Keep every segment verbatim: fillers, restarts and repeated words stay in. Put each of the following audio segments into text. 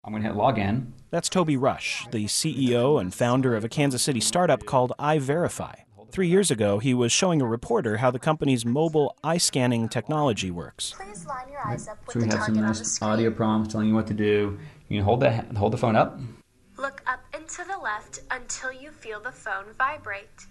I'm going to hit login. That's Toby Rush, the C E O and founder of a Kansas City startup called iVerify. Three years ago, he was showing a reporter how the company's mobile eye scanning technology works. Please line your eyes up with So we the have some target on the nice screen. audio prompts telling you what to do. You can hold the hold the phone up. Look up and to the left until you feel the phone vibrate.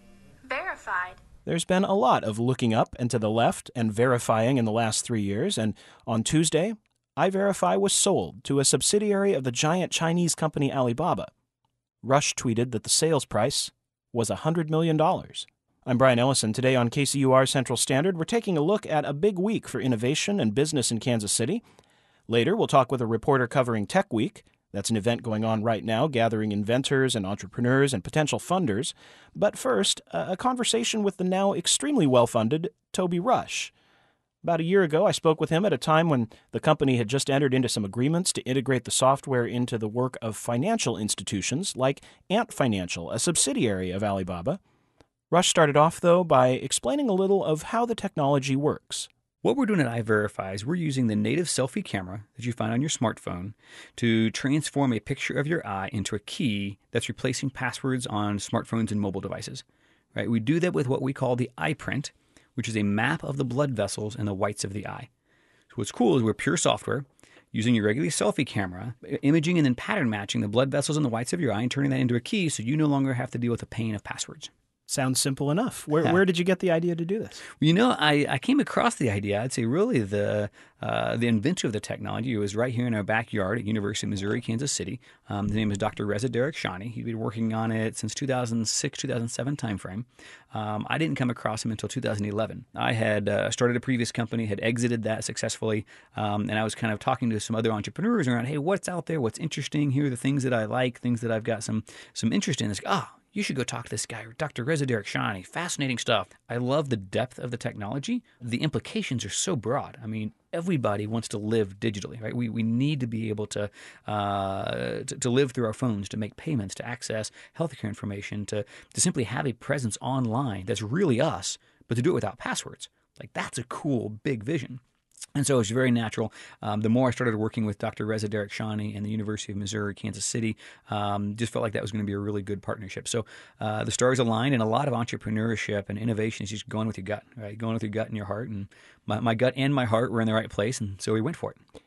Verified. There's been a lot of looking up and to the left and verifying in the last three years, and on Tuesday, iVerify was sold to a subsidiary of the giant Chinese company Alibaba. Rush tweeted that the sales price was one hundred million dollars. I'm Brian Ellison. Today on K C U R Central Standard, we're taking a look at a big week for innovation and business in Kansas City. Later, we'll talk with a reporter covering Tech Week. That's an event going on right now, gathering inventors and entrepreneurs and potential funders. But first, a conversation with the now extremely well-funded Toby Rush. About a year ago, I spoke with him at a time when the company had just entered into some agreements to integrate the software into the work of financial institutions like Ant Financial, a subsidiary of Alibaba. Rush started off, though, by explaining a little of how the technology works. What we're doing at iVerify is we're using the native selfie camera that you find on your smartphone to transform a picture of your eye into a key that's replacing passwords on smartphones and mobile devices. Right? We do that with what we call the eye print, which is a map of the blood vessels and the whites of the eye. So what's cool is we're pure software using your regular selfie camera, imaging and then pattern matching the blood vessels and the whites of your eye and turning that into a key so you no longer have to deal with the pain of passwords. Sounds simple enough. Where Yeah. where did you get the idea to do this? Well, you know, I, I came across the idea. I'd say really the uh, the inventor of the technology was right here in our backyard at University of Missouri, Kansas City. Um, his name is Doctor Reza Derek-Shani. He'd been working on it since two thousand six, two thousand seven timeframe. Um, I didn't come across him until two thousand eleven. I had uh, started a previous company, had exited that successfully, um, and I was kind of talking to some other entrepreneurs around, hey, what's out there? What's interesting? Here are the things that I like, things that I've got some some interest in. It's like, ah, you should go talk to this guy, Doctor Reza Derek-Shani. Fascinating stuff. I love the depth of the technology. The implications are so broad. I mean, everybody wants to live digitally, right? We we need to be able to, uh, to to live through our phones, to make payments, to access healthcare information, to to simply have a presence online that's really us, but to do it without passwords. Like, that's a cool, big vision. And so it's very natural. Um, the more I started working with Doctor Reza Derek-Shani and the University of Missouri, Kansas City, um, just felt like that was going to be a really good partnership. So uh, the stars aligned, and a lot of entrepreneurship and innovation is just going with your gut, right? Going with your gut and your heart. And my, my gut and my heart were in the right place, and so we went for it.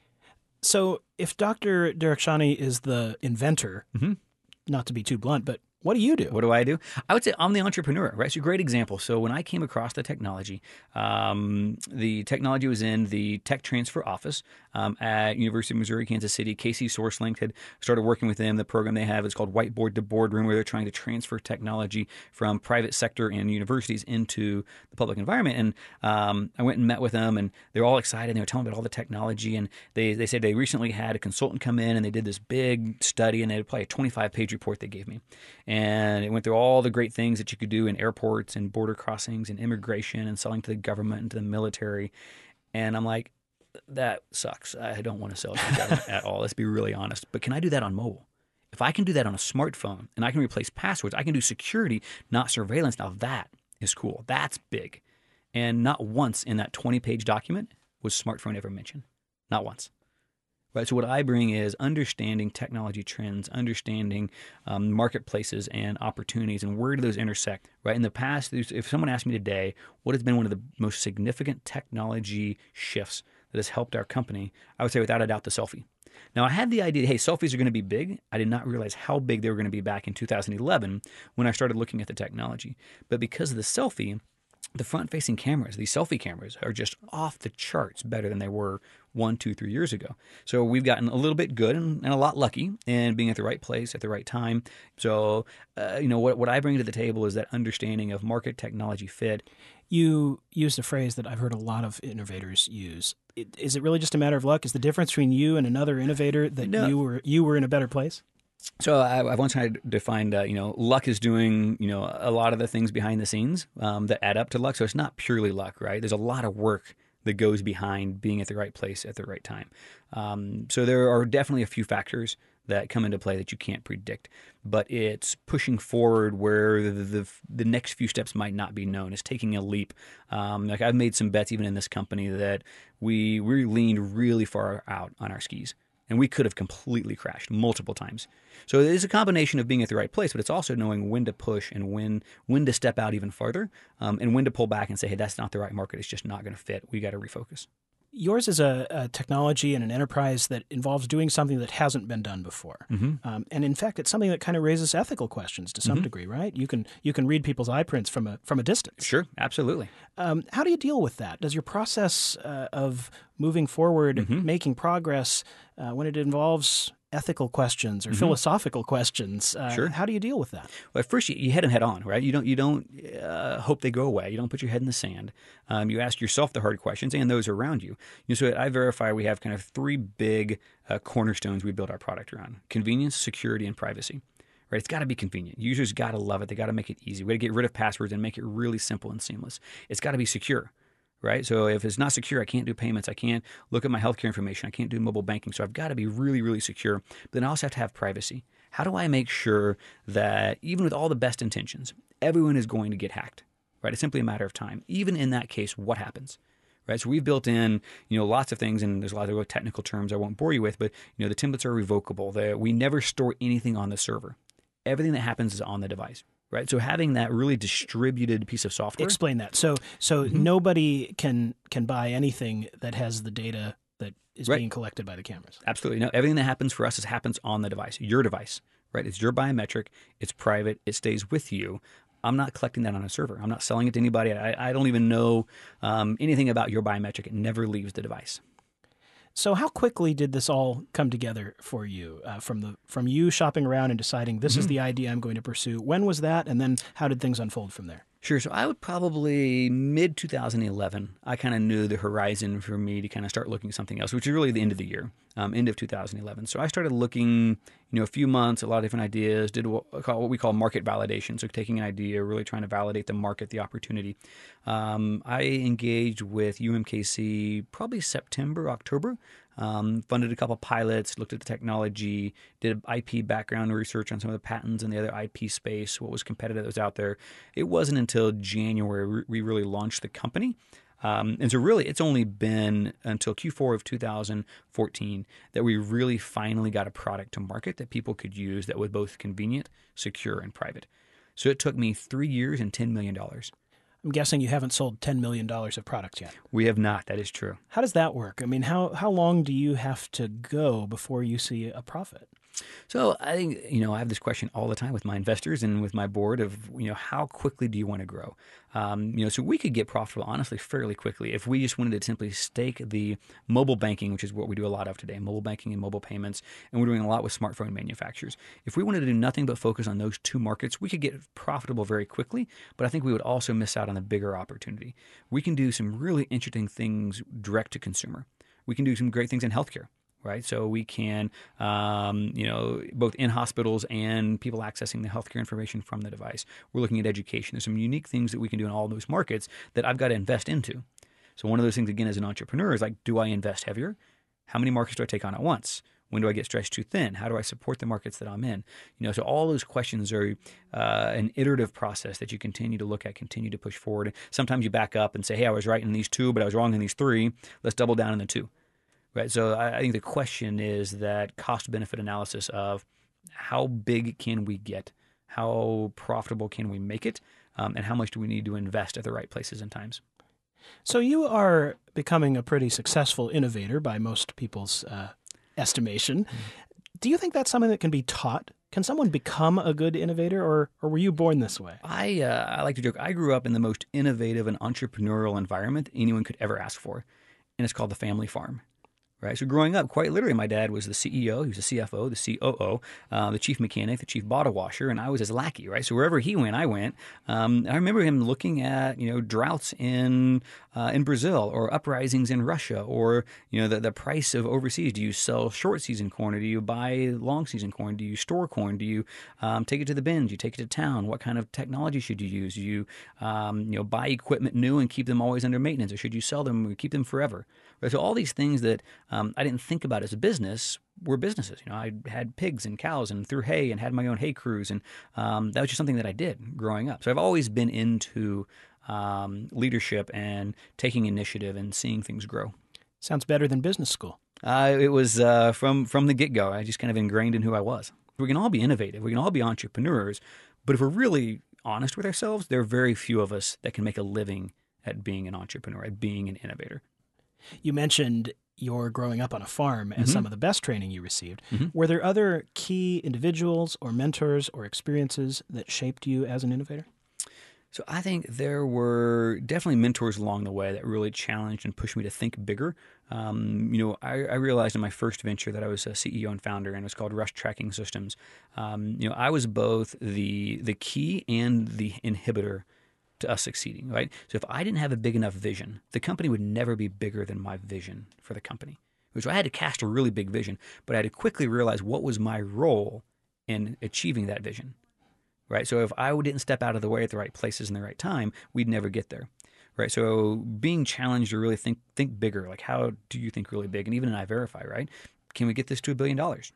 So if Doctor Derek-Shani is the inventor, Mm-hmm. not to be too blunt, but what do you do? What do I do? I would say I'm the entrepreneur, right? It's a great example. So when I came across the technology, um, the technology was in the tech transfer office um, at University of Missouri, Kansas City. Casey SourceLink had started working with them. The program they have is called Whiteboard to Boardroom, where they're trying to transfer technology from private sector and universities into the public environment. And um, I went and met with them, and they were all excited. They were telling me about all the technology, and they, they said they recently had a consultant come in, and they did this big study, and they had probably a twenty-five page report they gave me. And it went through all the great things that you could do in airports and border crossings and immigration and selling to the government and to the military. And I'm like, that sucks. I don't want to sell to the government at all. Let's be really honest. But can I do that on mobile? If I can do that on a smartphone and I can replace passwords, I can do security, not surveillance. Now that is cool. That's big. And not once in that twenty page document was smartphone ever mentioned. Not once. Right, so what I bring is understanding technology trends, understanding um, marketplaces and opportunities, and where do those intersect. Right, in the past, if someone asked me today, what has been one of the most significant technology shifts that has helped our company, I would say without a doubt the selfie. Now, I had the idea, hey, selfies are going to be big. I did not realize how big they were going to be back in two thousand eleven when I started looking at the technology. But because of the selfie, the front-facing cameras, these selfie cameras, are just off the charts better than they were one, two, three years ago. So we've gotten a little bit good and, and a lot lucky in being at the right place at the right time. So, uh, you know, what, what I bring to the table is that understanding of market technology fit. You used a phrase that I've heard a lot of innovators use. It, is it really just a matter of luck? Is the difference between you and another innovator that No. you were you were in a better place? So I, I've once tried to define, uh, you know, luck is doing, you know, a lot of the things behind the scenes um, that add up to luck. So it's not purely luck, right? There's a lot of work that goes behind being at the right place at the right time. Um, so there are definitely a few factors that come into play that you can't predict, but it's pushing forward where the the, the next few steps might not be known. It's taking a leap. Um, like I've made some bets even in this company that we we leaned really far out on our skis. And we could have completely crashed multiple times. So it is a combination of being at the right place, but it's also knowing when to push and when when to step out even farther, um, and when to pull back and say, hey, that's not the right market. It's just not going to fit. We got to refocus. Yours is a, a technology and an enterprise that involves doing something that hasn't been done before. Mm-hmm. Um, and in fact, it's something that kind of raises ethical questions to some Mm-hmm. degree, right? You can you can read people's eye prints from a from a distance. Sure, absolutely. Um, how do you deal with that? Does your process uh, of moving forward, Mm-hmm. making progress, uh, when it involves ethical questions or Mm-hmm. philosophical questions, uh, Sure. how do you deal with that? Well, at first you, you hit them head on, right? You don't you don't uh, hope they go away. You don't put your head in the sand. Um, you ask yourself the hard questions and those around you. You know, so at iVerify, we have kind of three big uh, cornerstones we build our product around: convenience, security, and privacy. Right? It's got to be convenient. Users got to love it. They got to make it easy. We got to get rid of passwords and make it really simple and seamless. It's got to be secure. Right? So if it's not secure, I can't do payments. I can't look at my healthcare information. I can't do mobile banking. So I've got to be really, really secure. But then I also have to have privacy. How do I make sure that even with all the best intentions, everyone is going to get hacked? Right? It's simply a matter of time. Even in that case, what happens? Right? So we've built in, you know, lots of things, and there's a lot of technical terms I won't bore you with, but you know, the templates are revocable. The, we never store anything on the server. Everything that happens is on the device. Right, so having that really distributed piece of software. Explain that. So, so Mm-hmm. nobody can can buy anything that has the data that is Right. being collected by the cameras. Absolutely. No, everything that happens for us is happens on the device, your device. Right, it's your biometric. It's private. It stays with you. I'm not collecting that on a server. I'm not selling it to anybody. I, I don't even know um, anything about your biometric. It never leaves the device. So, how quickly did this all come together for you? Uh, from the from you shopping around and deciding this Mm-hmm. is the idea I'm going to pursue. When was that, and then how did things unfold from there? Sure. So I would probably mid twenty eleven, I kind of knew the horizon for me to kind of start looking at something else, which is really the end of the year, um, end of two thousand eleven. So I started looking, you know, a few months, a lot of different ideas, did what, what we call market validation. So taking an idea, really trying to validate the market, the opportunity. Um, I engaged with U M K C probably September, October. Um, funded a couple pilots, looked at the technology, did I P background research on some of the patents and the other I P space, what was competitive that was out there. It wasn't until January we really launched the company. Um, and so really it's only been until Q four of two thousand fourteen that we really finally got a product to market that people could use that was both convenient, secure, and private. So it took me three years and ten million dollars. I'm guessing you haven't sold ten million dollars of products yet. We have not. That is true. How does that work? I mean, how, how long do you have to go before you see a profit? So I think, you know, I have this question all the time with my investors and with my board of, you know, how quickly do you want to grow? Um, you know, so we could get profitable, honestly, fairly quickly if we just wanted to simply stake the mobile banking, which is what we do a lot of today, mobile banking and mobile payments, and we're doing a lot with smartphone manufacturers. If we wanted to do nothing but focus on those two markets, we could get profitable very quickly, but I think we would also miss out on the bigger opportunity. We can do some really interesting things direct to consumer. We can do some great things in healthcare. Right, so we can, um, you know, both in hospitals and people accessing the healthcare information from the device. We're looking at education. There's some unique things that we can do in all those markets that I've got to invest into. So one of those things, again, as an entrepreneur, is like, do I invest heavier? How many markets do I take on at once? When do I get stretched too thin? How do I support the markets that I'm in? You know, so all those questions are uh, an iterative process that you continue to look at, continue to push forward. Sometimes you back up and say, hey, I was right in these two, but I was wrong in these three. Let's double down in the two. Right, so I, I think the question is that cost-benefit analysis of how big can we get, how profitable can we make it, um, and how much do we need to invest at the right places and times. So you are becoming a pretty successful innovator by most people's uh, estimation. Mm-hmm. Do you think that's something that can be taught? Can someone become a good innovator, or or were you born this way? I uh, I like to joke. I grew up in the most innovative and entrepreneurial environment anyone could ever ask for, and it's called the family farm. Right, so growing up, quite literally, my dad was the C E O, he was the C F O, the C O O, uh, the chief mechanic, the chief bottle washer, and I was his lackey. Right, so wherever he went, I went. Um, I remember him looking at you know droughts in uh, in Brazil or uprisings in Russia, or you know the the price of overseas. Do you sell short season corn, or do you buy long season corn? Do you store corn? Do you um, take it to the bins? Do you take it to town? What kind of technology should you use? Do you um, you know buy equipment new and keep them always under maintenance, or should you sell them and keep them forever? Right, so all these things that um, I didn't think about as a business were businesses. You know, I had pigs and cows and threw hay and had my own hay crews, and um, that was just something that I did growing up. So I've always been into um, leadership and taking initiative and seeing things grow. Sounds better than business school. Uh, it was uh, from from the get go. I just kind of ingrained in who I was. We can all be innovative. We can all be entrepreneurs. But if we're really honest with ourselves, there are very few of us that can make a living at being an entrepreneur, at being an innovator. You mentioned your growing up on a farm as Mm-hmm. some of the best training you received. Mm-hmm. Were there other key individuals or mentors or experiences that shaped you as an innovator? So I think there were definitely mentors along the way that really challenged and pushed me to think bigger. Um, you know, I, I realized in my first venture that I was a C E O and founder, and it was called Rush Tracking Systems. Um, you know, I was both the the key and the inhibitor to us succeeding, right? So if I didn't have a big enough vision, the company would never be bigger than my vision for the company. Which I had to cast a really big vision, but I had to quickly realize what was my role in achieving that vision. Right. So if I didn't step out of the way at the right places in the right time, we'd never get there. Right. So being challenged to really think think bigger, like how do you think really big? And even in iVerify, right? Can we get this to a billion dollars?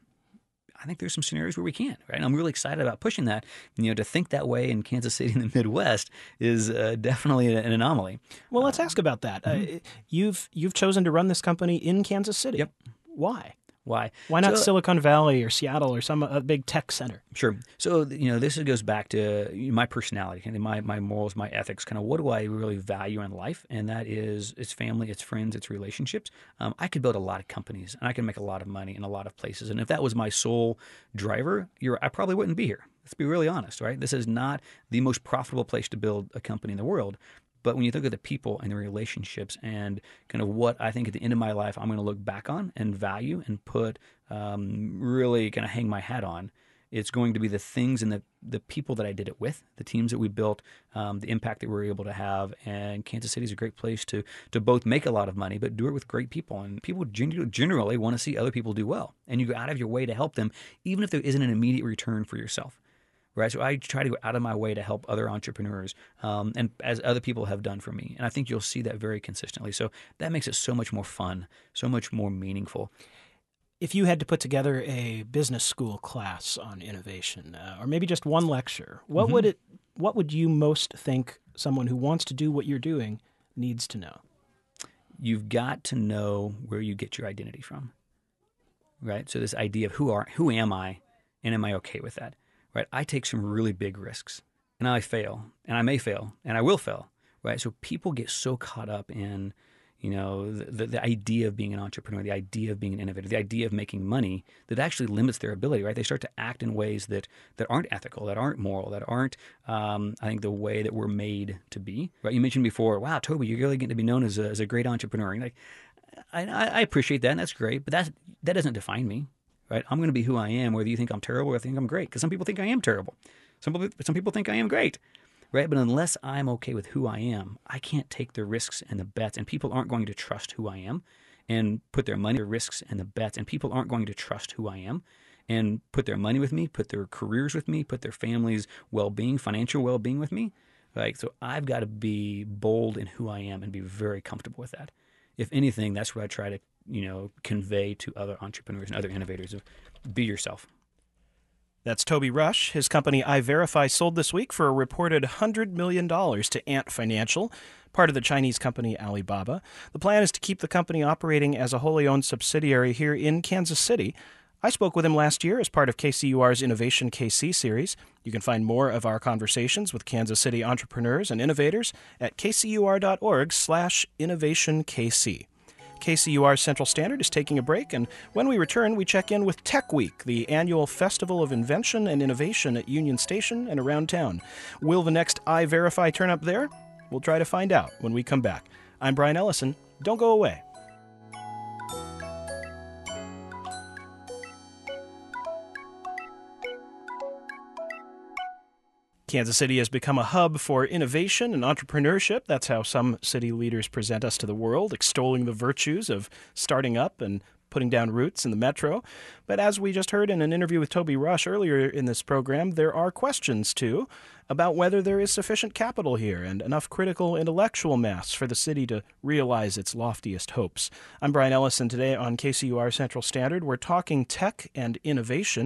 I think there's some scenarios where we can, right? And I'm really excited about pushing that. You know, to think that way in Kansas City in the Midwest is uh, definitely an anomaly. Well, let's ask about that. Mm-hmm. Uh, you've you've chosen to run this company in Kansas City. Yep. Why? Why? Why not So- Silicon Valley or Seattle or some uh, big tech center? Sure. So, you know, this goes back to my personality, kind of my, my morals, my ethics, kind of what do I really value in life? And that is it's family, it's friends, it's relationships. Um, I could build a lot of companies and I can make a lot of money in a lot of places. And if that was my sole driver, you're, I probably wouldn't be here. Let's be really honest, right? This is not the most profitable place to build a company in the world. But when you think of the people and the relationships and kind of what I think at the end of my life I'm going to look back on and value and put um, really kind of hang my hat on, it's going to be the things and the, the people that I did it with, the teams that we built, um, the impact that we were able to have. And Kansas City is a great place to to both make a lot of money, but do it with great people. And people gen- generally want to see other people do well. And you go out of your way to help them, even if there isn't an immediate return for yourself. Right, so I try to go out of my way to help other entrepreneurs, um, and as other people have done for me, and I think you'll see that very consistently. So that makes it so much more fun, so much more meaningful. If you had to put together a business school class on innovation, uh, or maybe just one lecture, what Mm-hmm. would it? What would you most think someone who wants to do what you're doing needs to know? You've got to know where you get your identity from. Right, so this idea of who are who am I, and am I okay with that? Right, I take some really big risks, and I fail, and I may fail, and I will fail. Right, so people get so caught up in, you know, the, the, the idea of being an entrepreneur, the idea of being an innovator, the idea of making money that actually limits their ability. Right, they start to act in ways that that aren't ethical, that aren't moral, that aren't, um, I think, the way that we're made to be. Right, you mentioned before, wow, Toby, you're really getting to be known as a, as a great entrepreneur. And like, I, I appreciate that, and that's great, but that's that doesn't define me. Right, I'm going to be who I am, whether you think I'm terrible or think I'm great. Because some people think I am terrible. Some people, some people think I am great. Right, but unless I'm okay with who I am, I can't take the risks and the bets. And people aren't going to trust who I am, and put their money, the risks and the bets. And people aren't going to trust who I am, and put their money with me, put their careers with me, put their family's well-being, financial well-being with me. Right, so I've got to be bold in who I am and be very comfortable with that. If anything, that's what I try to, you know, convey to other entrepreneurs and other innovators of be yourself. That's Toby Rush. His company iVerify sold this week for a reported one hundred million dollars to Ant Financial, part of the Chinese company Alibaba. The plan is to keep the company operating as a wholly owned subsidiary here in Kansas City. I spoke with him last year as part of K C U R's Innovation K C series. You can find more of our conversations with Kansas City entrepreneurs and innovators at kcur.org slash innovationkc. K C U R Central Standard is taking a break, and when we return, we check in with Tech Week, the annual festival of invention and innovation at Union Station and around town. Will the next iVerify turn up there? We'll try to find out when we come back. I'm Brian Ellison. Don't go away. Kansas City has become a hub for innovation and entrepreneurship. That's how some city leaders present us to the world, extolling the virtues of starting up and putting down roots in the metro. But as we just heard in an interview with Toby Rush earlier in this program, there are questions, too, about whether there is sufficient capital here and enough critical intellectual mass for the city to realize its loftiest hopes. I'm Brian Ellison. Today on K C U R Central Standard, we're talking tech and innovation.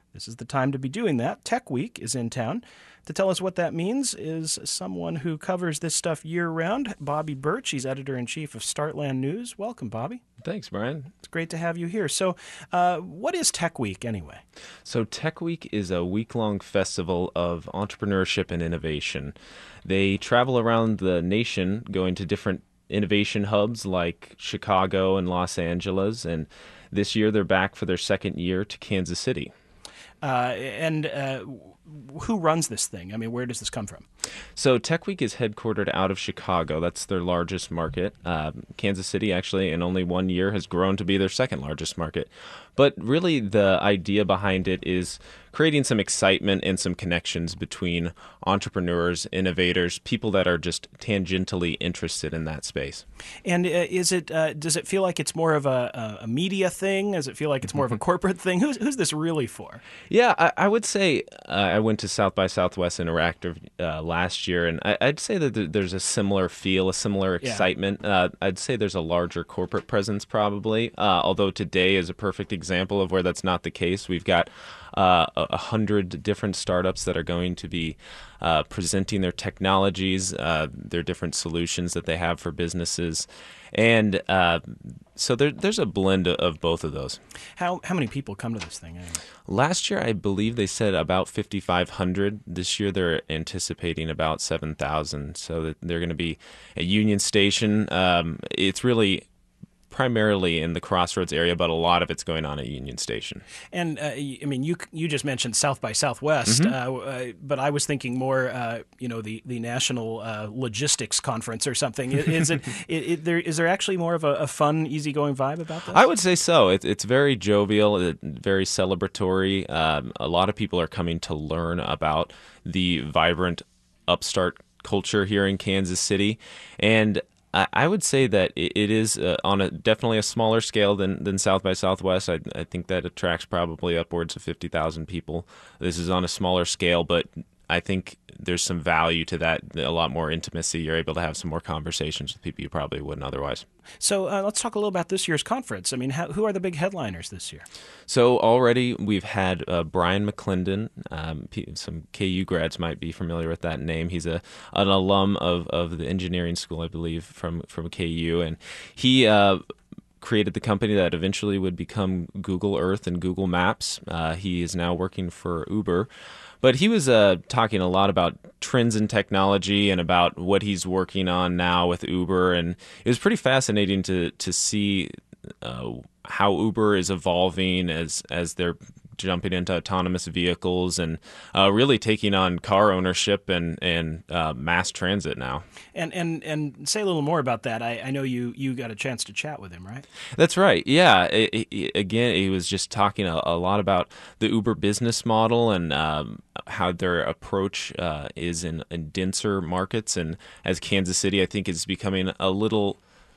This is the time to be doing that. Tech Week is in town. To tell us what that means is someone who covers this stuff year-round, Bobby Birch. He's editor-in-chief of Startland News. Welcome, Bobby. Thanks, Brian. It's great to have you here. So uh, what is Tech Week anyway? So Tech Week is a week-long festival of entrepreneurship and innovation. They travel around the nation going to different innovation hubs like Chicago and Los Angeles, and this year they're back for their second year to Kansas City. Uh, and uh, who runs this thing? I mean, where does this come from? So Tech Week is headquartered out of Chicago. That's their largest market. Uh, Kansas City, actually, in only one year, has grown to be their second largest market. But really, the idea behind it is creating some excitement and some connections between entrepreneurs, innovators, people that are just tangentially interested in that space. And uh, is it? Uh, does it feel like it's more of a, a media thing? Does it feel like it's more of a corporate thing? Who's who's this really for? Yeah, I, I would say uh, I went to South by Southwest Interactive uh, last year, and I, I'd say that there's a similar feel, a similar excitement. Yeah. Uh, I'd say there's a larger corporate presence probably, uh, although today is a perfect example of where that's not the case. We've got uh, a hundred different startups that are going to be uh, presenting their technologies, uh, their different solutions that they have for businesses. And uh, so there, there's a blend of both of those. How how many people come to this thing anyway? Last year, I believe they said about fifty-five hundred. This year, they're anticipating about seven thousand. So that they're going to be at Union Station. Um, it's really primarily in the Crossroads area, but a lot of it's going on at Union Station. And uh, I mean, you you just mentioned South by Southwest, mm-hmm. uh, uh, but I was thinking more, uh, you know, the the National uh, Logistics Conference or something. Is it, it, it there? Is there actually more of a, a fun, easygoing vibe about this? I would say so. It, it's very jovial, very celebratory. Um, a lot of people are coming to learn about the vibrant upstart culture here in Kansas City, and I would say that it is uh, on a definitely a smaller scale than, than South by Southwest. I, I think that attracts probably upwards of fifty thousand people. This is on a smaller scale, but I think there's some value to that, a lot more intimacy. You're able to have some more conversations with people you probably wouldn't otherwise. So uh, let's talk a little about this year's conference. I mean, how, who are the big headliners this year? So already we've had uh, Brian McClendon. Um, some K U grads might be familiar with that name. He's a an alum of, of the engineering school, I believe, from, from K U. And he uh, created the company that eventually would become Google Earth and Google Maps. Uh, he is now working for Uber. But he was uh, talking a lot about trends in technology and about what he's working on now with Uber. And it was pretty fascinating to to see uh, how Uber is evolving as as they're jumping into autonomous vehicles and uh, really taking on car ownership and and uh, mass transit now. And and and say a little more about that. I, I know you you got a chance to chat with him, right? That's right. Yeah. It, it, again, he was just talking a, a lot about the Uber business model and um, how their approach uh, is in, in denser markets. And as Kansas City, I think, is becoming a little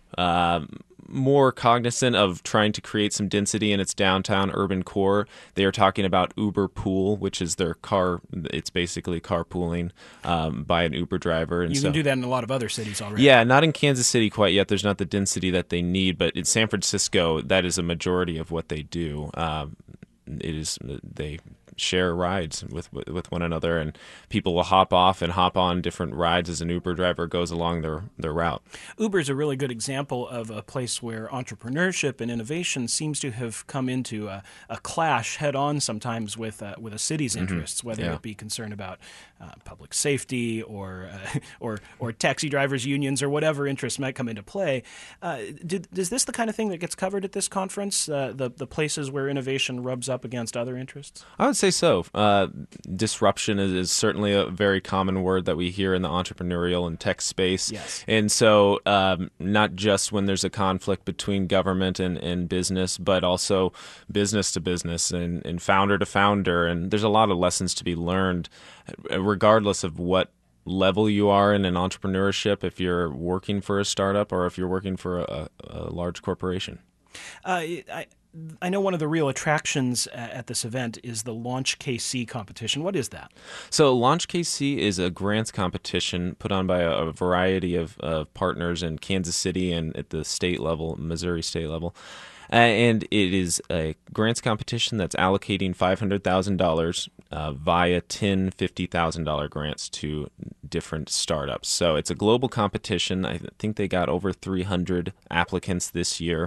Um, more cognizant of trying to create some density in its downtown urban core. They are talking about Uber Pool, which is their car. It's basically carpooling um, by an Uber driver. And you so, can do that in a lot of other cities already. Yeah, not in Kansas City quite yet. There's not the density that they need, but in San Francisco, that is a majority of what they do. Um, it is they share rides with with one another, and people will hop off and hop on different rides as an Uber driver goes along their, their route. Uber is a really good example of a place where entrepreneurship and innovation seems to have come into a, a clash head-on sometimes with uh, with a city's interests, mm-hmm. whether yeah. it be concern about uh, public safety or uh, or or taxi drivers unions or whatever interests might come into play. Uh, did, is this the kind of thing that gets covered at this conference, uh, the, the places where innovation rubs up against other interests? I would say so. Uh, disruption is, is certainly a very common word that we hear in the entrepreneurial and tech space. Yes. And so um, not just when there's a conflict between government and, and business, but also business to business and, and founder to founder. And there's a lot of lessons to be learned regardless of what level you are in an entrepreneurship, if you're working for a startup or if you're working for a, a large corporation. Uh, I I know one of the real attractions at this event is the Launch K C competition. What is that? So Launch K C is a grants competition put on by a, a variety of uh, partners in Kansas City and at the state level, Missouri state level. Uh, and it is a grants competition that's allocating five hundred thousand dollars uh, via ten fifty thousand dollars grants to different startups. So it's a global competition. I think they got over three hundred applicants this year.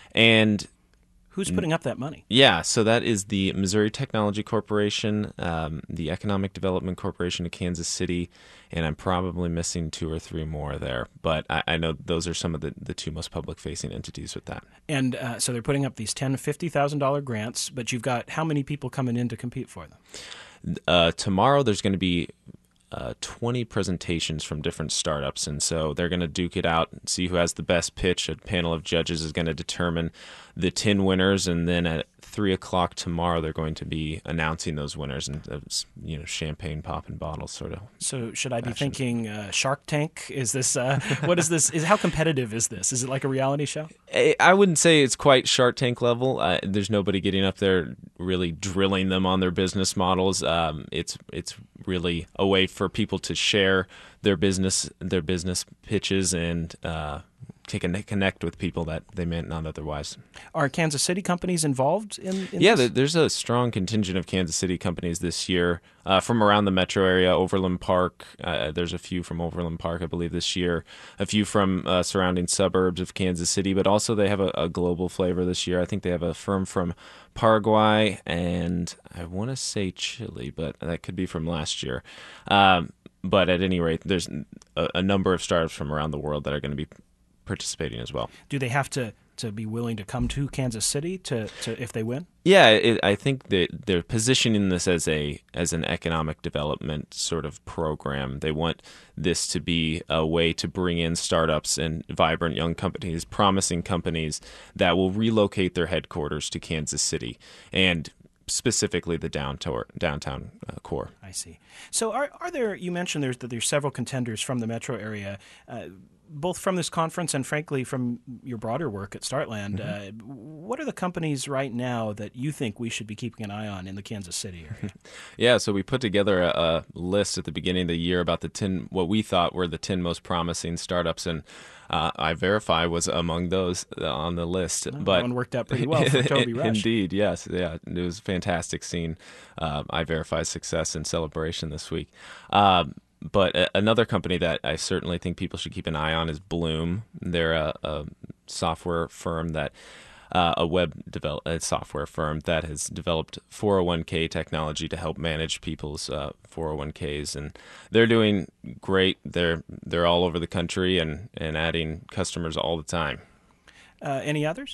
And who's putting up that money? Yeah, so that is the Missouri Technology Corporation, um, the Economic Development Corporation of Kansas City, and I'm probably missing two or three more there. But I, I know those are some of the, the two most public-facing entities with that. And uh, so they're putting up these ten thousand dollars, fifty thousand dollars grants, but you've got how many people coming in to compete for them? Uh, tomorrow there's going to be Uh, twenty presentations from different startups, and so they're going to duke it out and see who has the best pitch. A panel of judges is going to determine the ten winners, and then at three o'clock tomorrow they're going to be announcing those winners, and uh, you know, champagne popping bottles sort of. So should I be fashion. thinking uh, Shark Tank? Is this uh, what is this? Is how competitive is this? Is it like a reality show? I, I wouldn't say it's quite Shark Tank level. Uh, there's nobody getting up there really drilling them on their business models. Um, it's it's really a way for people to share their business their business pitches and uh, to connect with people that they may not otherwise. Are Kansas City companies involved in, in yeah, this? There's a strong contingent of Kansas City companies this year uh, from around the metro area. Overland Park, uh, there's a few from Overland Park, I believe, this year. A few from uh, surrounding suburbs of Kansas City, but also they have a, a global flavor this year. I think they have a firm from Paraguay and I want to say Chile, but that could be from last year. Um, but at any rate, there's a, a number of startups from around the world that are going to be participating as well. Do they have to, to be willing to come to Kansas City to, to if they win? Yeah, it, I think that they're positioning this as a as an economic development sort of program. They want this to be a way to bring in startups and vibrant young companies, promising companies that will relocate their headquarters to Kansas City and specifically the downtown downtown uh, core. I see. So are are there? You mentioned there's that there's several contenders from the metro area. Uh, both from this conference and, frankly, from your broader work at Startland. Mm-hmm. Uh, what are the companies right now that you think we should be keeping an eye on in the Kansas City area? Yeah, so we put together a, a list at the beginning of the year about the ten, what we thought were the ten most promising startups, and uh, iVerify was among those on the list. Well, but that one worked out pretty well for Toby Rush. Indeed, yes. Yeah, it was fantastic seeing uh, iVerify's success and celebration this week. Um, But uh, another company that I certainly think people should keep an eye on is Bloom. They're a, a software firm that, uh, a web develop a software firm that has developed four oh one k technology to help manage people's uh, four oh one k's, and they're doing great. They're they're all over the country and, and adding customers all the time. Uh, any others?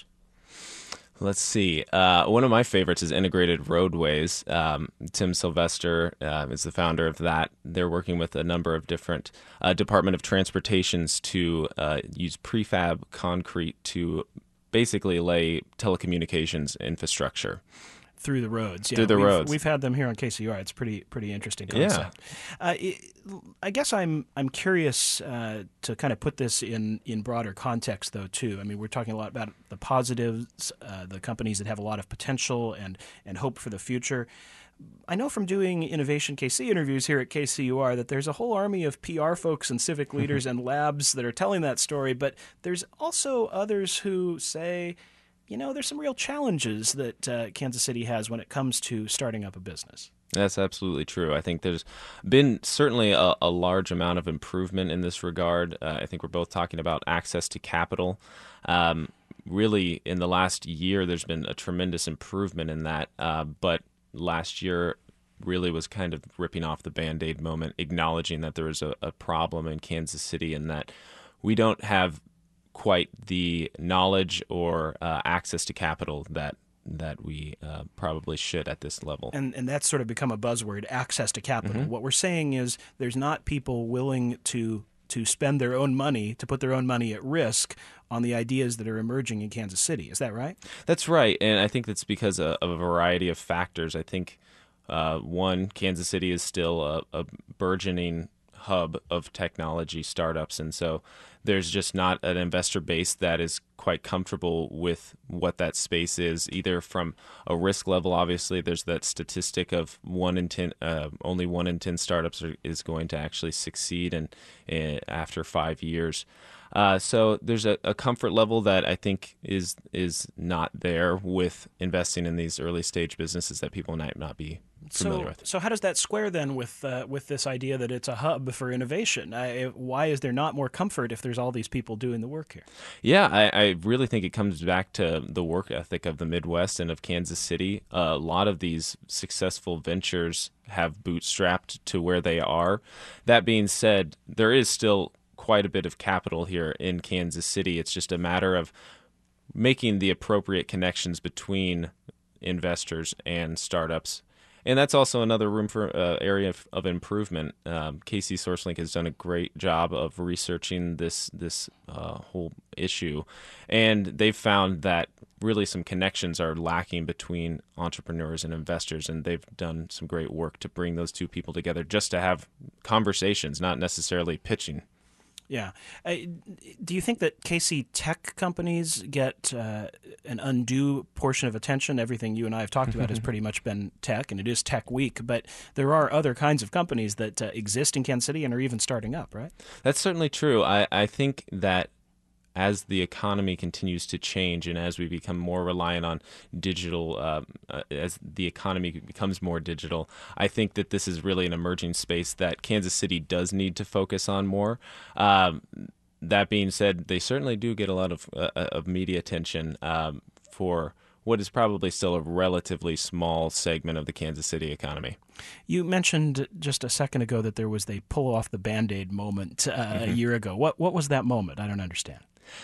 Let's see. Uh, one of my favorites is Integrated Roadways. Um, Tim Sylvester uh, is the founder of that. They're working with a number of different uh, Department of Transportations to uh, use prefab concrete to basically lay telecommunications infrastructure. Through the roads. Yeah. Through the we've, roads. We've had them here on K C U R. It's pretty pretty interesting concept. Yeah. Uh, it, I guess I'm I'm curious uh, to kind of put this in, in broader context, though, too. I mean, we're talking a lot about the positives, uh, the companies that have a lot of potential and, and hope for the future. I know from doing Innovation K C interviews here at K C U R that there's a whole army of P R folks and civic leaders and labs that are telling that story, but there's also others who say, you know, there's some real challenges that uh, Kansas City has when it comes to starting up a business. That's absolutely true. I think there's been certainly a, a large amount of improvement in this regard. Uh, I think we're both talking about access to capital. Um, really, in the last year, there's been a tremendous improvement in that. Uh, but last year really was kind of ripping off the Band-Aid moment, acknowledging that there was a, a problem in Kansas City and that we don't have quite the knowledge or uh, access to capital that that we uh, probably should at this level. And and that's sort of become a buzzword, access to capital. Mm-hmm. What we're saying is there's not people willing to to spend their own money, to put their own money at risk on the ideas that are emerging in Kansas City. Is that right? That's right. And I think that's because of, of a variety of factors. I think, uh, one, Kansas City is still a, a burgeoning hub of technology startups, and so there's just not an investor base that is quite comfortable with what that space is, either from a risk level. Obviously, there's that statistic of one in ten, uh, only one in ten startups are, is going to actually succeed, and uh, after five years. Uh, so there's a, a comfort level that I think is is not there with investing in these early stage businesses that people might not be familiar so, with. So how does that square then with uh, with this idea that it's a hub for innovation? I, why is there not more comfort if there's all these people doing the work here? Yeah, I, I really think it comes back to the work ethic of the Midwest and of Kansas City. Uh, a lot of these successful ventures have bootstrapped to where they are. That being said, there is still quite a bit of capital here in Kansas City. It's just a matter of making the appropriate connections between investors and startups. And that's also another room for uh, area of, of improvement. Um, K C SourceLink has done a great job of researching this this uh, whole issue, and they've found that really some connections are lacking between entrepreneurs and investors, and they've done some great work to bring those two people together just to have conversations, not necessarily pitching. Yeah. Uh, do you think that K C tech companies get uh, an undue portion of attention? Everything you and I have talked about has pretty much been tech, and it is Tech Week, but there are other kinds of companies that uh, exist in Kansas City and are even starting up, right? That's certainly true. I, I think that as the economy continues to change and as we become more reliant on digital, uh, uh, as the economy becomes more digital, I think that this is really an emerging space that Kansas City does need to focus on more. Um, that being said, they certainly do get a lot of, uh, of media attention um, for what is probably still a relatively small segment of the Kansas City economy. You mentioned just a second ago that there was the pull off the Band-Aid moment uh, mm-hmm. a year ago. What what was that moment? I don't understand.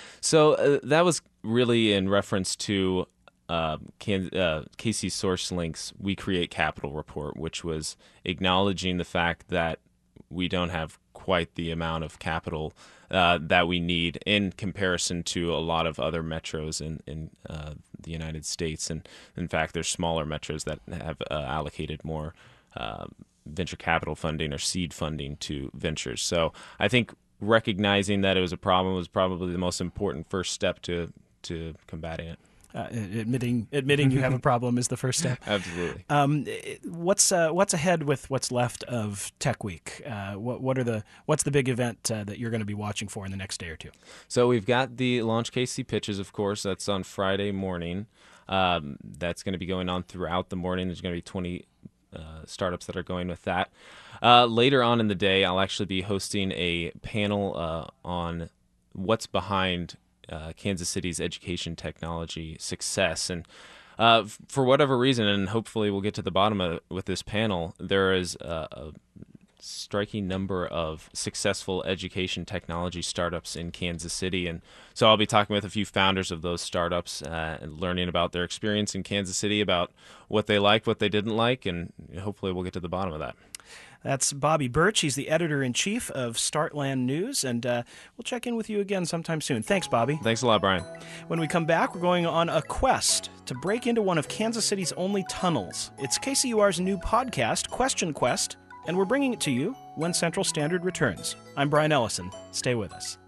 So uh, that was really in reference to uh, Can- uh, K C SourceLink's We Create Capital report, which was acknowledging the fact that we don't have quite the amount of capital uh, that we need in comparison to a lot of other metros in, in uh, the United States. And in fact, there's smaller metros that have uh, allocated more uh, venture capital funding or seed funding to ventures. So I think recognizing that it was a problem was probably the most important first step to to combating it. Uh, admitting admitting you have a problem is the first step. Absolutely. Um, what's uh, what's ahead with what's left of Tech Week? Uh, what what are the what's the big event uh, that you're going to be watching for in the next day or two? So we've got the Launch K C pitches, of course. That's on Friday morning. Um, that's going to be going on throughout the morning. There's going to be twenty Uh, startups that are going with that. Uh, later on in the day, I'll actually be hosting a panel uh, on what's behind uh, Kansas City's education technology success. And uh, f- for whatever reason, and hopefully we'll get to the bottom of it with this panel, there is a, a striking number of successful education technology startups in Kansas City. And so I'll be talking with a few founders of those startups uh, and learning about their experience in Kansas City, about what they liked, what they didn't like, and hopefully we'll get to the bottom of that. That's Bobby Birch. He's the editor-in-chief of Startland News, and uh, we'll check in with you again sometime soon. Thanks, Bobby. Thanks a lot, Brian. When we come back, we're going on a quest to break into one of Kansas City's only tunnels. It's K C U R's new podcast, Question Quest, and we're bringing it to you when Central Standard returns. I'm Brian Ellison. Stay with us.